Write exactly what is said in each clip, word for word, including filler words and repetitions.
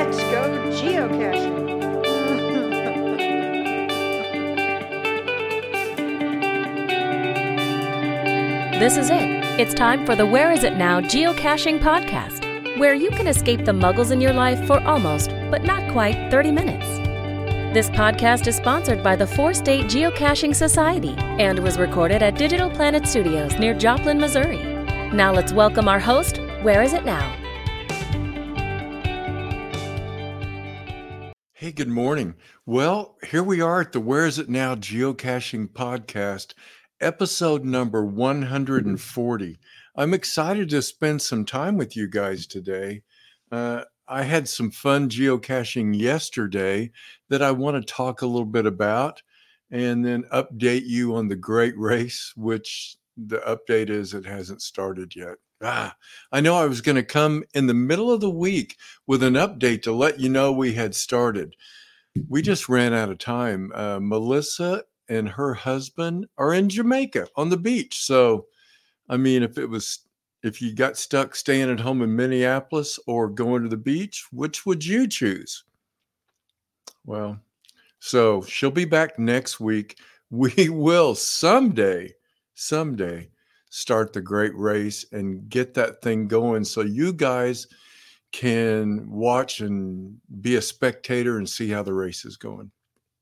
Let's go geocaching. This is it. It's time for the Where Is It Now Geocaching Podcast, where you can escape the muggles in your life for almost, but not quite, thirty minutes. This podcast is sponsored by the Four-State Geocaching Society and was recorded at Digital Planet Studios near Joplin, Missouri. Now let's welcome our host, Where Is It Now? Hey, good morning. Well, here we are at the Where Is It Now Geocaching Podcast, episode number one hundred forty. I'm excited to spend some time with you guys today. Uh, I had some fun geocaching yesterday that I want to talk a little bit about and then update you on the great race, which the update is it hasn't started yet. Ah, I know I was going to come in the middle of the week with an update to let you know we had started. We just ran out of time. Uh, Melissa and her husband are in Jamaica on the beach. So, I mean, if it was, if you got stuck staying at home in Minneapolis or going to the beach, which would you choose? Well, so she'll be back next week. We will someday, someday start the great race and get that thing going so you guys can watch and be a spectator and see how the race is going.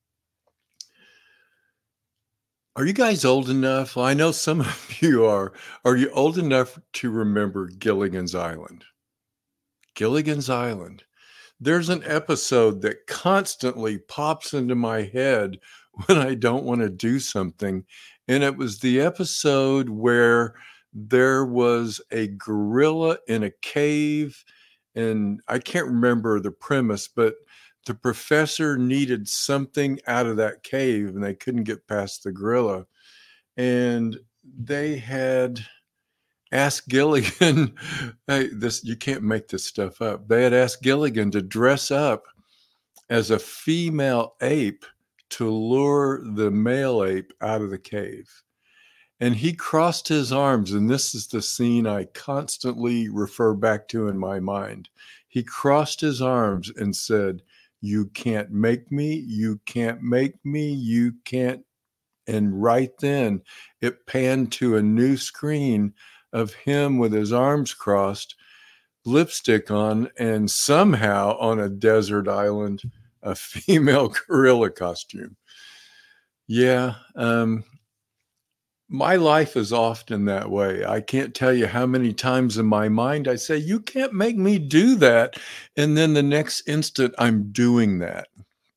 Are you guys old enough? Well, I know some of you are. Are you old enough to remember Gilligan's Island? Gilligan's Island. There's an episode that constantly pops into my head when I don't want to do something. And it was the episode where there was a gorilla in a cave. And I can't remember the premise, but the professor needed something out of that cave and they couldn't get past the gorilla. And they had asked Gilligan, hey, this, you can't make this stuff up. They had asked Gilligan to dress up as a female ape to lure the male ape out of the cave. And he crossed his arms, and this is the scene I constantly refer back to in my mind. He crossed his arms and said, "You can't make me, you can't make me, you can't." And right then it panned to a new screen of him with his arms crossed, lipstick on, and somehow on a desert island, a female gorilla costume. Yeah, um, my life is often that way. I can't tell you how many times in my mind I say, you can't make me do that. And then the next instant I'm doing that.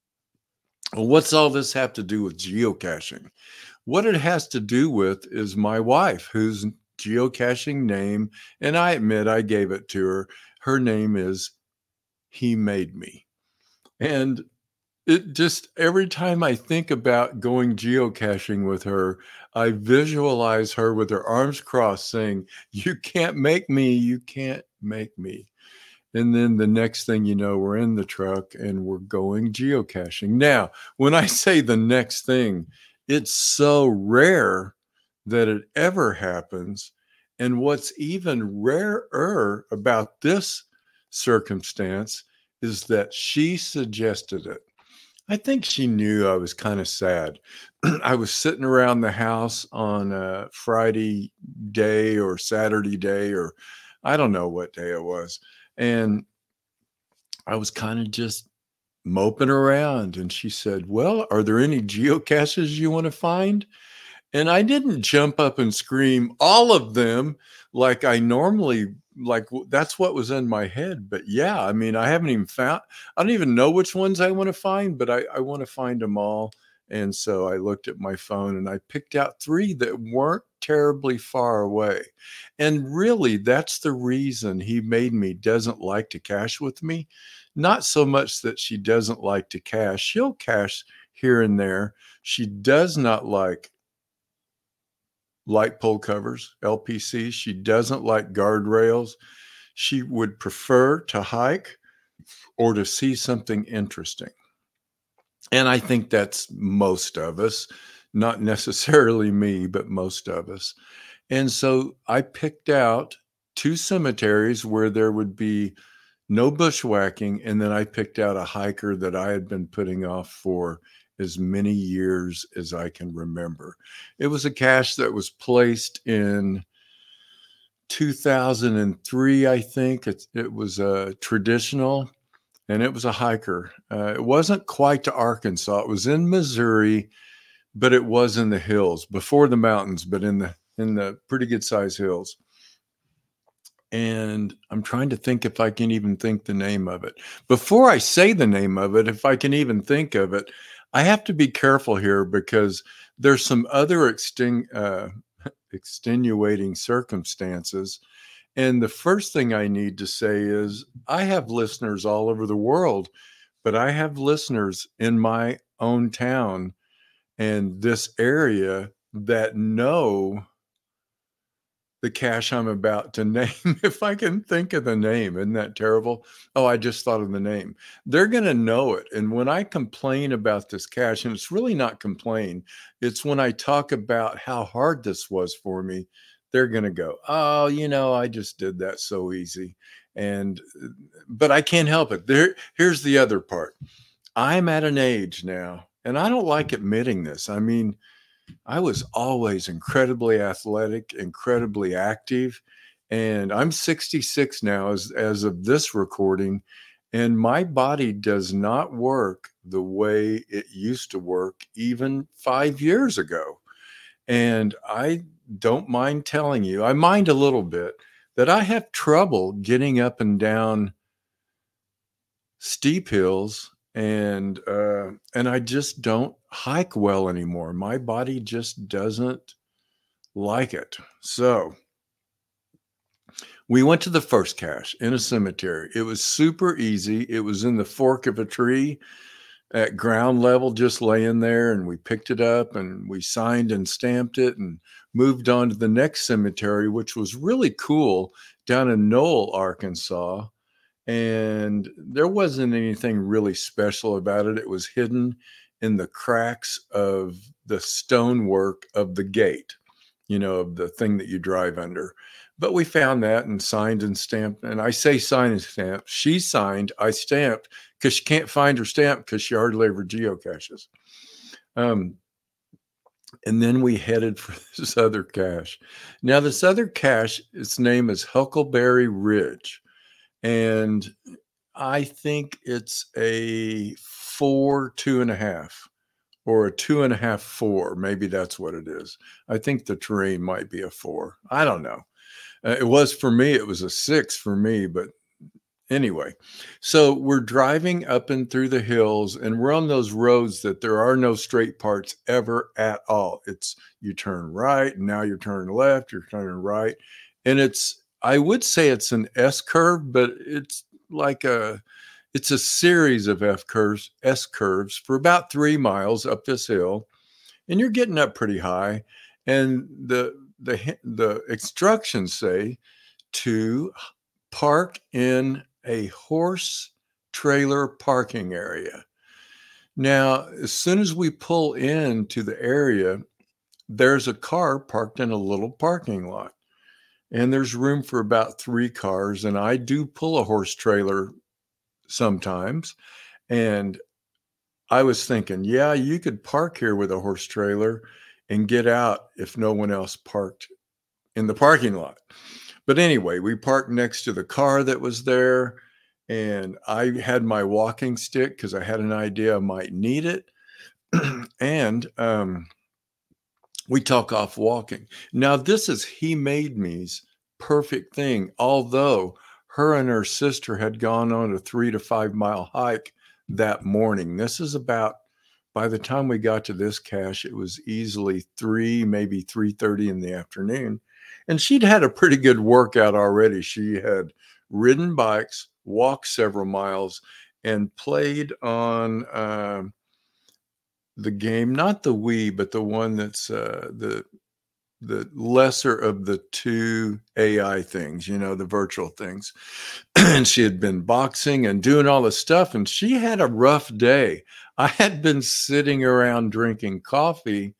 Well, what's all this have to do with geocaching? What it has to do with is my wife, whose geocaching name, and I admit I gave it to her. Her name is He Made Me. And it just, every time I think about going geocaching with her, I visualize her with her arms crossed saying, "You can't make me, you can't make me." And then the next thing you know, we're in the truck and we're going geocaching. Now, when I say the next thing, it's so rare that it ever happens. And what's even rarer about this circumstance is that she suggested it. I think she knew I was kind of sad. I was sitting around the house on a Friday day or Saturday day, or I don't know what day it was. And I was kind of just moping around. And she said, "Well, are there any geocaches you want to find?" And I didn't jump up and scream all of them like I normally, like that's what was in my head. But yeah, I mean, I haven't even found, I don't even know which ones I want to find, but I, I want to find them all. And so I looked at my phone and I picked out three that weren't terribly far away. And really, that's the reason He Made Me doesn't like to cache with me. Not so much that she doesn't like to cache. She'll cache here and there. She does not like light pole covers, L P Cs. She doesn't like guardrails. She would prefer to hike or to see something interesting. And I think that's most of us, not necessarily me, but most of us. And so I picked out two cemeteries where there would be no bushwhacking. And then I picked out a hiker that I had been putting off for as many years as I can remember. It was a cache that was placed in two thousand three, I think. It, it was a traditional, and it was a hiker. Uh, it wasn't quite to Arkansas. It was in Missouri, but it was in the hills, before the mountains, but in the in the pretty good sized hills. And I'm trying to think if I can even think the name of it. Before I say the name of it, if I can even think of it, I have to be careful here because there's some other exten- uh, extenuating circumstances. And the first thing I need to say is I have listeners all over the world, but I have listeners in my own town and this area that know the cache I'm about to name. If I can think of the name, isn't that terrible? Oh, I just thought of the name. They're going to know it. And when I complain about this cache, and it's really not complain, it's when I talk about how hard this was for me, they're going to go, oh, you know, I just did that so easy. And, but I can't help it. There, here's the other part. I'm at an age now, and I don't like admitting this. I mean, I was always incredibly athletic, incredibly active, and I'm sixty-six now as, as of this recording, and my body does not work the way it used to work even five years ago. And I don't mind telling you, I mind a little bit, that I have trouble getting up and down steep hills, and uh, and I just don't hike well anymore. My body just doesn't like it. So we went to the first cache in a cemetery. It was super easy. It was in the fork of a tree at ground level, just laying there, and we picked it up and we signed and stamped it and moved on to the next cemetery, which was really cool, down in Knoll, Arkansas. And there wasn't anything really special about it. It was hidden in the cracks of the stonework of the gate, you know, of the thing that you drive under. But we found that and signed and stamped. And I say signed and stamped. She signed, I stamped, because she can't find her stamp because she hardly ever geocaches. Um, and then we headed for this other cache. Now, this other cache, its name is Huckleberry Ridge. And I think it's a four, two and a half, or a two and a half, four. Maybe that's what it is. I think the terrain might be a four. I don't know. Uh, it was for me, it was a six for me, but anyway. So we're driving up and through the hills, and we're on those roads that there are no straight parts ever at all. It's you turn right, and now you're turning left, you're turning right. And it's, I would say it's an S curve, but it's like a, it's a series of F curves, S curves for about three miles up this hill, and you're getting up pretty high. And the the the instructions say to park in a horse trailer parking area. Now, as soon as we pull into the area, there's a car parked in a little parking lot. And there's room for about three cars. And I do pull a horse trailer sometimes. And I was thinking, yeah, you could park here with a horse trailer and get out if no one else parked in the parking lot. But anyway, we parked next to the car that was there. And I had my walking stick because I had an idea I might need it. and um, we took off walking. Now, this is He Made Me's perfect thing, although her and her sister had gone on a three to five mile hike that morning. This is about, by the time we got to this cache, it was easily three, maybe three thirty in the afternoon. And she'd had a pretty good workout already. She had ridden bikes, walked several miles, and played on uh, the game, not the Wii, but the one that's uh, the the lesser of the two A I things, you know, the virtual things. And she had been boxing and doing all this stuff, and she had a rough day. I had been sitting around drinking coffee.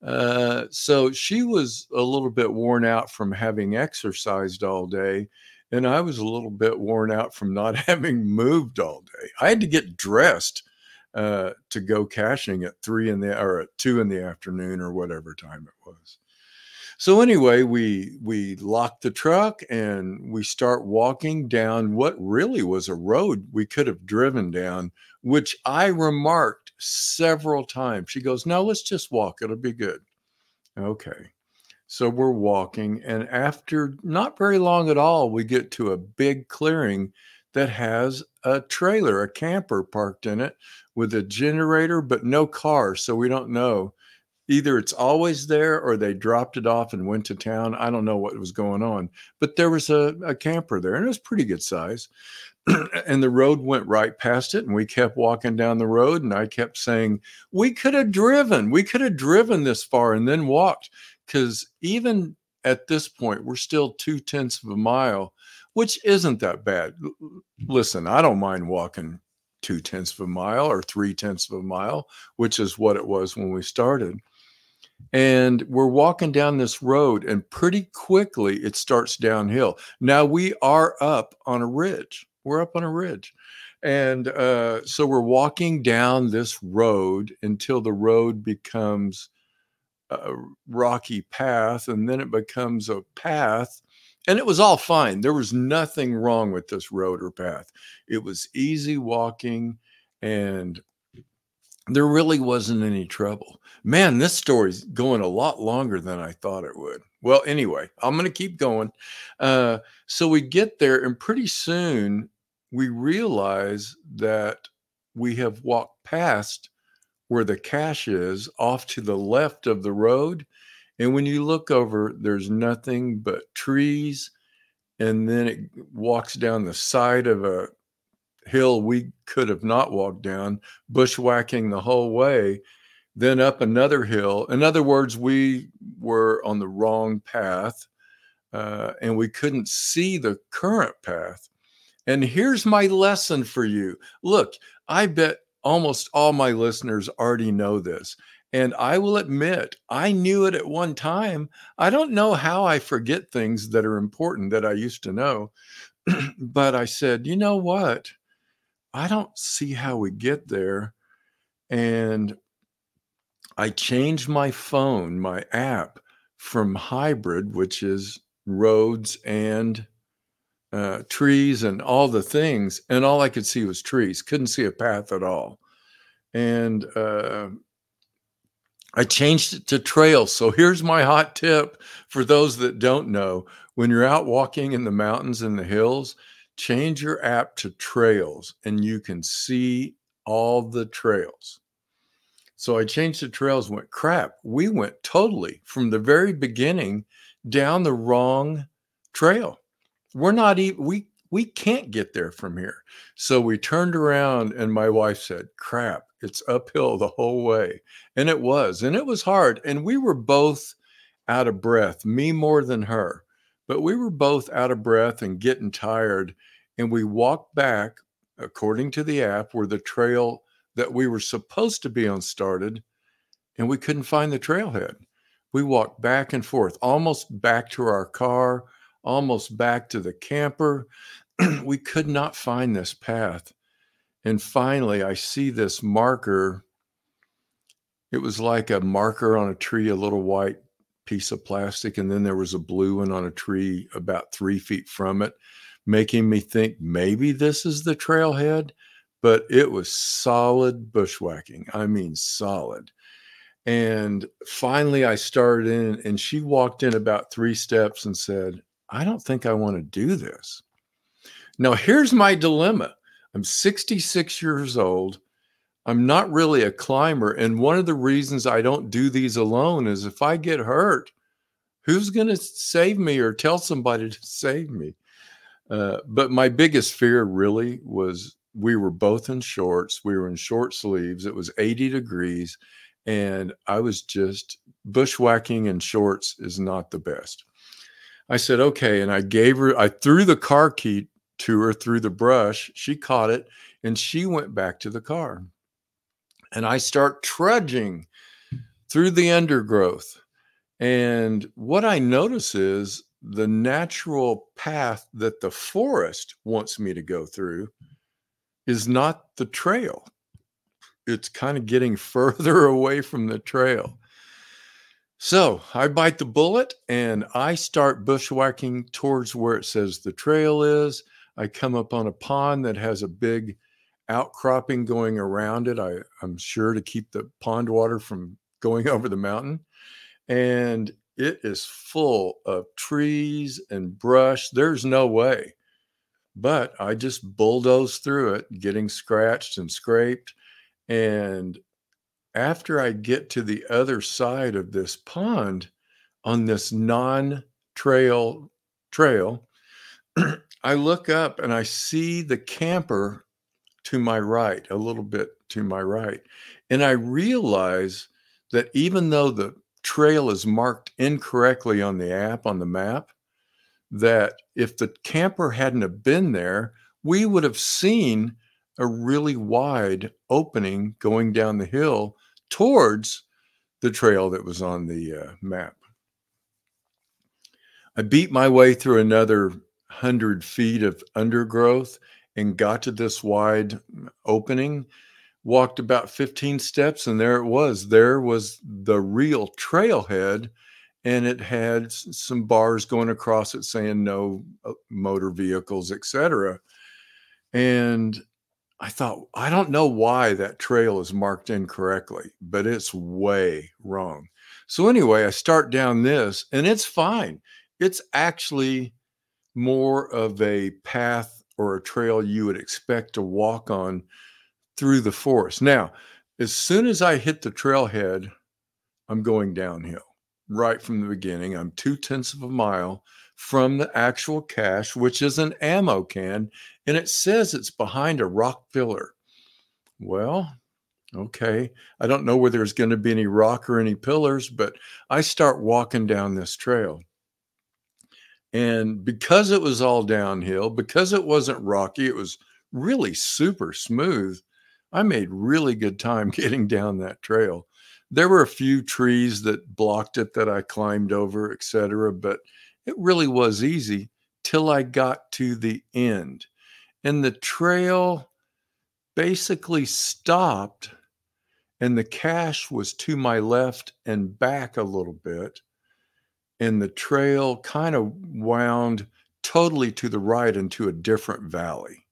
Uh, so she was a little bit worn out from having exercised all day. And I was a little bit worn out from not having moved all day. I had to get dressed uh, to go caching at three in the or at two in the afternoon or whatever time it was. So anyway, we we lock the truck and we start walking down what really was a road we could have driven down, which I remarked several times. She goes, "No, let's just walk. It'll be good." Okay. So we're walking, and after not very long at all, we get to a big clearing that has a trailer, a camper parked in it with a generator, but no car. So we don't know. Either it's always there or they dropped it off and went to town. I don't know what was going on, but there was a, a camper there, and it was pretty good size. And the road went right past it, and we kept walking down the road, and I kept saying, we could have driven, we could have driven this far and then walked, because even at this point, we're still two tenths of a mile, which isn't that bad. Listen, I don't mind walking two tenths of a mile or three tenths of a mile, which is what it was when we started. And we're walking down this road, and pretty quickly it starts downhill. Now we are up on a ridge. We're up on a ridge. And uh, so we're walking down this road until the road becomes a rocky path, and then it becomes a path. And it was all fine. There was nothing wrong with this road or path. It was easy walking, and there really wasn't any trouble. Man, this story's going a lot longer than I thought it would. Well, anyway, I'm going to keep going. Uh, so we get there, and pretty soon we realize that we have walked past where the cache is, off to the left of the road. And when you look over, there's nothing but trees. And then it walks down the side of a hill we could have not walked down, bushwhacking the whole way, then up another hill. In other words, we were on the wrong path, uh, and we couldn't see the current path. And here's my lesson for you. Look, I bet almost all my listeners already know this. And I will admit, I knew it at one time. I don't know how I forget things that are important that I used to know. But I said, you know what? I don't see how we get there. And I changed my phone, my app, from hybrid, which is roads and uh, trees and all the things. And all I could see was trees. Couldn't see a path at all. And uh, I changed it to trails. So here's my hot tip for those that don't know. When you're out walking in the mountains and the hills, change your app to trails, and you can see all the trails. So I changed the trails, went, crap, we went totally from the very beginning down the wrong trail. We're not even, we, we can't get there from here. So we turned around, and my wife said, crap, it's uphill the whole way. And it was, and it was hard. And we were both out of breath, me more than her, but we were both out of breath and getting tired. And we walked back, according to the app, where the trail that we were supposed to be on started, and we couldn't find the trailhead. We walked back and forth, almost back to our car, almost back to the camper. We could not find this path. And finally, I see this marker. It was like a marker on a tree, a little white piece of plastic. And then there was a blue one on a tree about three feet from it, making me think maybe this is the trailhead. But it was solid bushwhacking. I mean, solid. And finally, I started in, and she walked in about three steps and said, I don't think I want to do this. Now, here's my dilemma. I'm sixty-six years old. I'm not really a climber. And one of the reasons I don't do these alone is if I get hurt, who's going to save me or tell somebody to save me? Uh, but my biggest fear really was we were both in shorts. We were in short sleeves. It was eighty degrees. And I was just bushwhacking in shorts is not the best. I said, okay. And I gave her, I threw the car key to her through the brush. She caught it, and she went back to the car. And I start trudging through the undergrowth. And what I notice is the natural path that the forest wants me to go through is not the trail. It's kind of getting further away from the trail. So I bite the bullet and I start bushwhacking towards where it says the trail is. I come up on a pond that has a big outcropping going around it. I, I'm sure to keep the pond water from going over the mountain. And it is full of trees and brush. There's no way. But I just bulldoze through it, getting scratched and scraped. And after I get to the other side of this pond on this non-trail trail, I look up and I see the camper to my right, a little bit to my right. And I realize that even though the trail is marked incorrectly on the app, on the map, that if the camper hadn't have been there, we would have seen a really wide opening going down the hill towards the trail that was on the uh, map. I beat my way through another hundred feet of undergrowth and got to this wide opening, walked about fifteen steps, and there it was. There was the real trailhead, and it had some bars going across it saying no motor vehicles, et cetera. And I thought, I don't know why that trail is marked incorrectly, but it's way wrong. So anyway, I start down this and it's fine. It's actually more of a path or a trail you would expect to walk on through the forest. Now, as soon as I hit the trailhead, I'm going downhill right from the beginning. I'm two tenths of a mile from the actual cache, which is an ammo can, and it says it's behind a rock pillar. Well, okay. I don't know where there's going to be any rock or any pillars, but I start walking down this trail. And because it was all downhill, because it wasn't rocky, it was really super smooth. I made really good time getting down that trail. There were a few trees that blocked it that I climbed over, et cetera, but it really was easy till I got to the end. And the trail basically stopped, and the cache was to my left and back a little bit. And the trail kind of wound totally to the right into a different valley.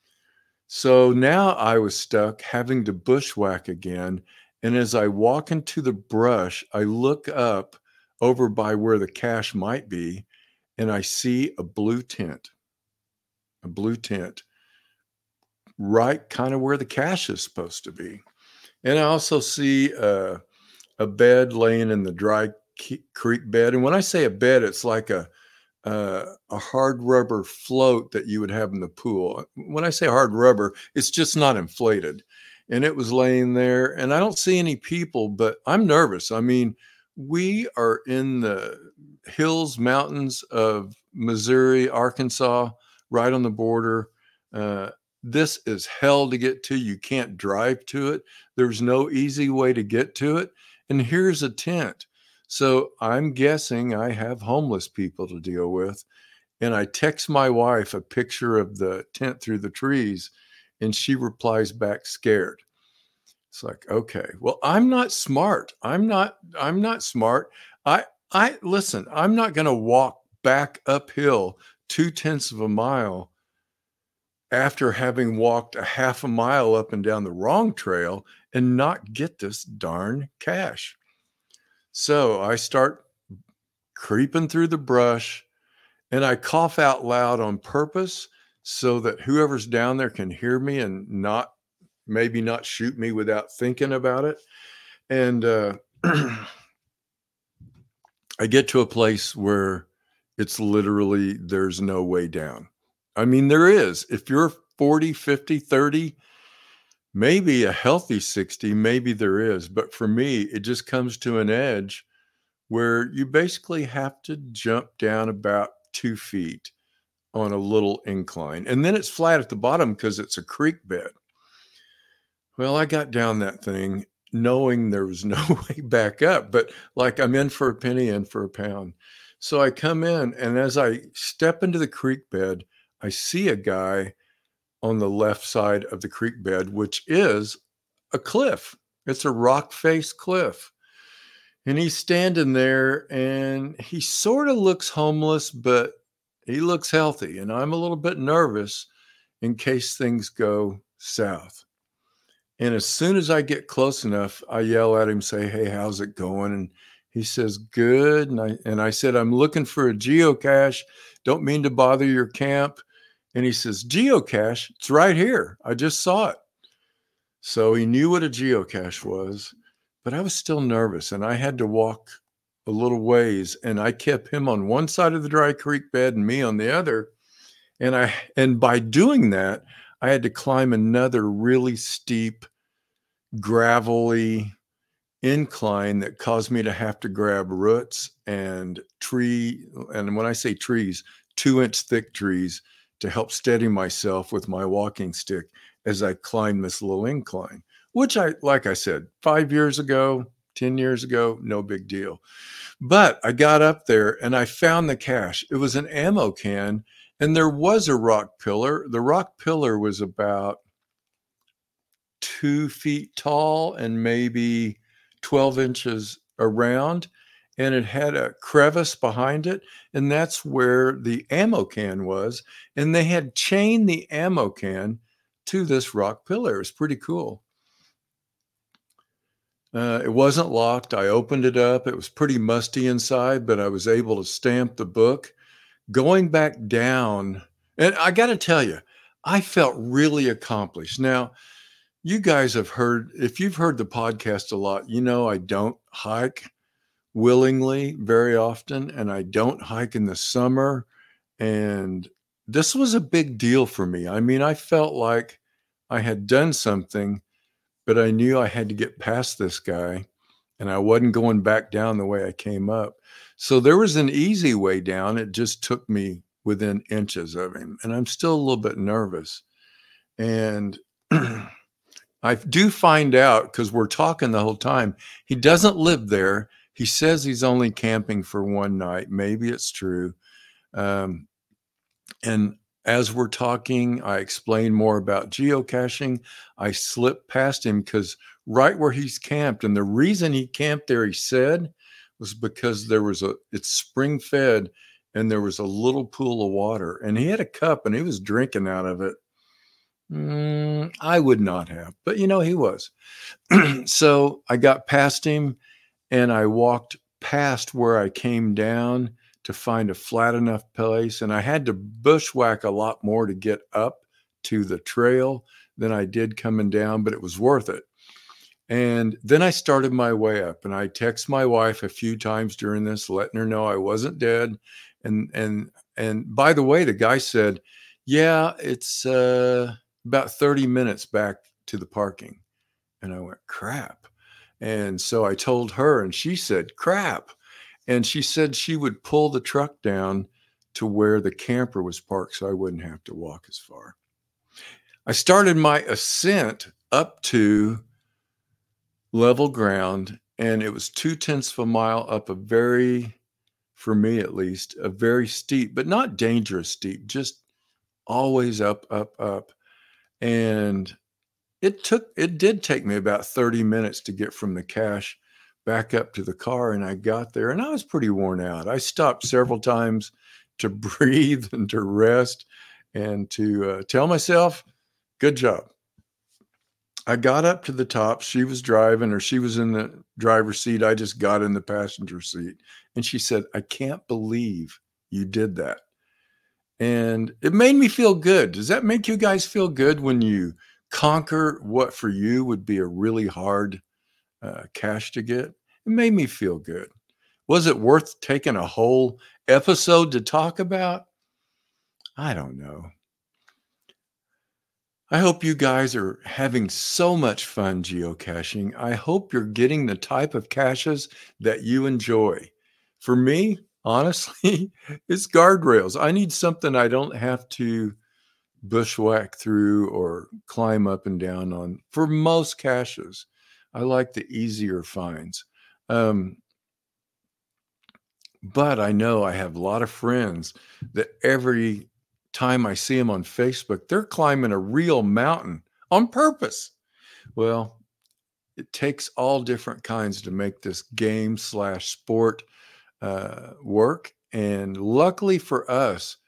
So now I was stuck having to bushwhack again. And as I walk into the brush, I look up over by where the cache might be, and I see a blue tent, a blue tent, right kind of where the cache is supposed to be. And I also see uh, a bed laying in the dry creek bed. And when I say a bed, it's like a uh, a hard rubber float that you would have in the pool. When I say hard rubber, it's just not inflated. And it was laying there, and I don't see any people, but I'm nervous. I mean, we are in the hills, mountains of Missouri, Arkansas, right on the border. Uh, this is hell to get to. You can't drive to it. There's no easy way to get to it. And here's a tent. So I'm guessing I have homeless people to deal with. And I text my wife a picture of the tent through the trees, and she replies back scared. It's like, okay, well, I'm not smart. I'm not, I'm not smart. I, I listen, I'm not going to walk back uphill two tenths of a mile after having walked a half a mile up and down the wrong trail and not get this darn cache. So I start creeping through the brush, and I cough out loud on purpose so that whoever's down there can hear me and not, maybe not shoot me without thinking about it. And uh, I get to a place where it's literally, there's no way down. I mean, there is. If you're forty, fifty, thirty, maybe a healthy sixty, maybe there is. But for me, it just comes to an edge where you basically have to jump down about two feet on a little incline. And then it's flat at the bottom because it's a creek bed. Well, I got down that thing knowing there was no way back up, but like I'm in for a penny, in for a pound. So I come in, and as I step into the creek bed, I see a guy on the left side of the creek bed, which is a cliff. It's a rock face cliff. And he's standing there, and he sort of looks homeless, but he looks healthy. And I'm a little bit nervous in case things go south. And as soon as I get close enough, I yell at him, say, "Hey, how's it going?" And he says, "Good." And I, and I said, "I'm looking for a geocache. Don't mean to bother your camp." And he says, "Geocache? It's right here. I just saw it." So he knew what a geocache was, but I was still nervous, and I had to walk a little ways, and I kept him on one side of the dry creek bed and me on the other. And I, and by doing that, I had to climb another really steep, gravelly incline that caused me to have to grab roots and tree. And when I say trees, two inch thick trees to help steady myself with my walking stick as I climbed this little incline, which I, like I said, five years ago, ten years ago, no big deal. But I got up there and I found the cache. It was an ammo can, and there was a rock pillar. The rock pillar was about two feet tall and maybe twelve inches around, and it had a crevice behind it, and that's where the ammo can was. And they had chained the ammo can to this rock pillar. It was pretty cool. Uh, it wasn't locked. I opened it up. It was pretty musty inside, but I was able to stamp the book. Going back down, and I got to tell you, I felt really accomplished. Now, you guys have heard, if you've heard the podcast a lot, you know I don't hike willingly very often, and I don't hike in the summer. And this was a big deal for me. I mean, I felt like I had done something, but I knew I had to get past this guy, and I wasn't going back down the way I came up. So there was an easy way down. It just took me within inches of him, and I'm still a little bit nervous. And I do find out, because we're talking the whole time, he doesn't live there. He says he's only camping for one night. Maybe it's true. Um, and as we're talking, I explain more about geocaching. I slip past him because right where he's camped, and the reason he camped there, he said, was because there was a, it's spring fed, and there was a little pool of water, and he had a cup and he was drinking out of it. Mm, I would not have, but you know, he was. So I got past him, and I walked past where I came down to find a flat enough place. And I had to bushwhack a lot more to get up to the trail than I did coming down, but it was worth it. And then I started my way up, and I text my wife a few times during this, letting her know I wasn't dead. And, and, and by the way, the guy said, "Yeah, it's uh, about thirty minutes back to the parking." And I went, "Crap." And so I told her, and she said, "Crap." And she said she would pull the truck down to where the camper was parked so I wouldn't have to walk as far. I started my ascent up to level ground, and it was two tenths of a mile up a very, for me at least, a very steep, but not dangerous steep, just always up, up, up. And it took, it did take me about thirty minutes to get from the cache back up to the car. And I got there, and I was pretty worn out. I stopped several times to breathe and to rest and to uh, tell myself, good job. I got up to the top. She was driving, or she was in the driver's seat. I just got in the passenger seat. And she said, "I can't believe you did that." And it made me feel good. Does that make you guys feel good when you conquer what for you would be a really hard uh, cache to get? It made me feel good. Was it worth taking a whole episode to talk about? I don't know. I hope you guys are having so much fun geocaching. I hope you're getting the type of caches that you enjoy. For me, honestly, it's guardrails. I need something I don't have to bushwhack through or climb up and down on. For most caches, I like the easier finds. Um, But I know I have a lot of friends that every time I see them on Facebook, they're climbing a real mountain on purpose. Well, it takes all different kinds to make this game slash sport uh, work. And luckily for us,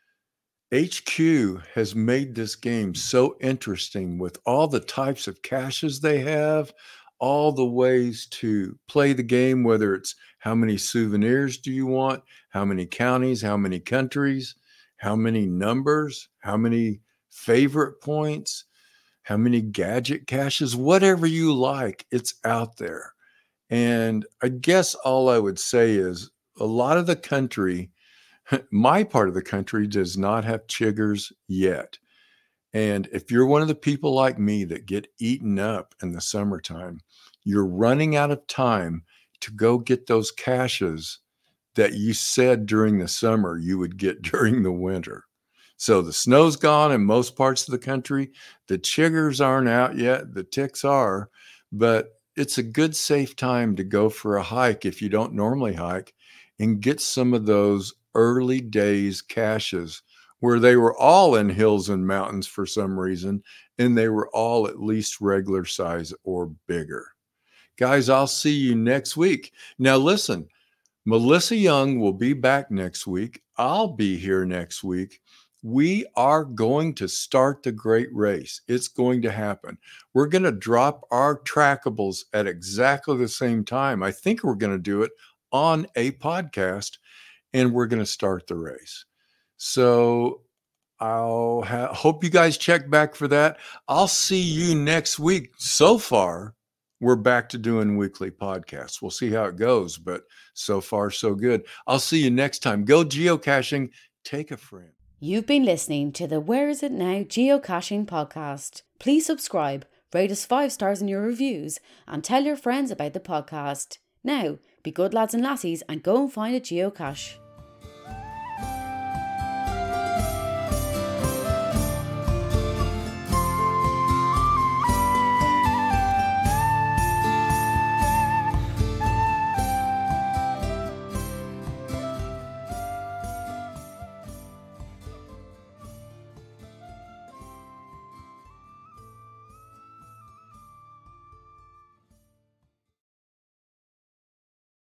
H Q has made this game so interesting with all the types of caches they have, all the ways to play the game, whether it's how many souvenirs do you want, how many counties, how many countries, how many numbers, how many favorite points, how many gadget caches, whatever you like, it's out there. And I guess all I would say is a lot of the country, my part of the country, does not have chiggers yet. And if you're one of the people like me that get eaten up in the summertime, you're running out of time to go get those caches that you said during the summer you would get during the winter. So the snow's gone in most parts of the country. The chiggers aren't out yet. The ticks are, but it's a good, safe time to go for a hike if you don't normally hike and get some of those early days caches where they were all in hills and mountains for some reason, and they were all at least regular size or bigger. Guys, I'll see you next week. Now listen, Melissa Young will be back next week. I'll be here next week. We are going to start the great race. It's going to happen. We're going to drop our trackables at exactly the same time. I think we're going to do it on a podcast, and we're going to start the race. So I'll ha- hope you guys check back for that. I'll see you next week. So far, we're back to doing weekly podcasts. We'll see how it goes, but so far, so good. I'll see you next time. Go geocaching. Take a friend. You've been listening to the Where Is It Now Geocaching podcast. Please subscribe, rate us five stars in your reviews, and tell your friends about the podcast. Now, be good lads and lassies and go and find a geocache.